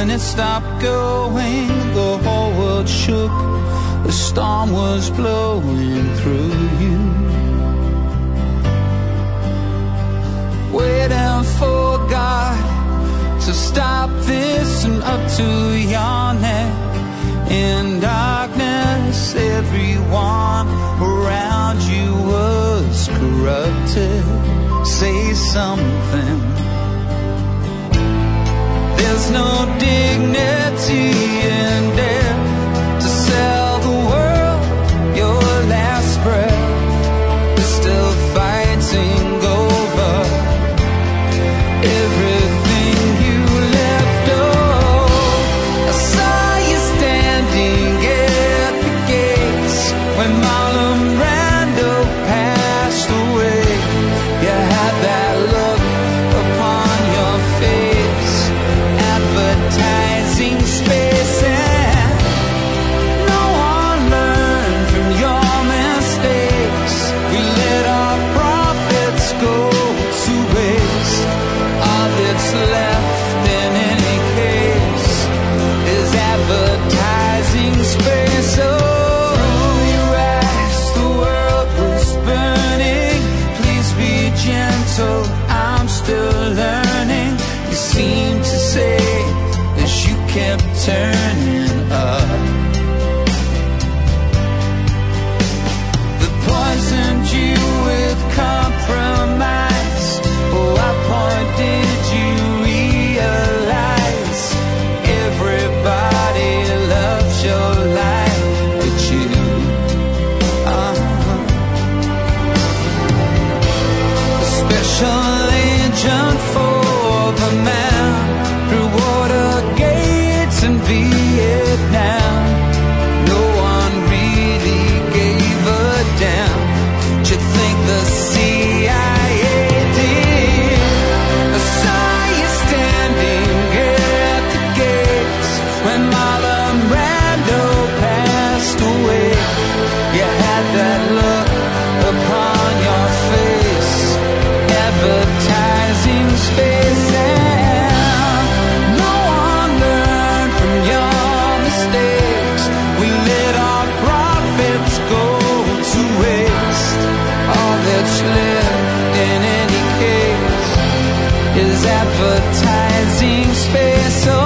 when it stopped going, the whole world shook. The storm was blowing through you. Waiting for God to stop this and up to your neck. In darkness, everyone around you was corrupted. Say something. There's no dignity in death to sell the world your last breath. We're still fighting over everything you left. Oh, I saw you standing at the gates when Marlon Brando passed away. You had that look upon your face, advertising space, and no one learned from your mistakes. We let our profits go to waste. All that's left in any case is advertising space. Oh, your eyes, the world was burning. Please be gentle, I'm still learning. You seem to say as you kept turning up, that poisoned you with compromise. Oh, what point did you realize everybody loves your life but you? A special agent for the man through water gates in Vietnam. No one really gave a damn. But you think the CIA did? I saw you standing at the gates when Marlon Brando passed away. You had that look upon your face, advertising space, and no one learned from your mistakes. We let our profits go to waste. All that's left in any case is advertising space. Oh,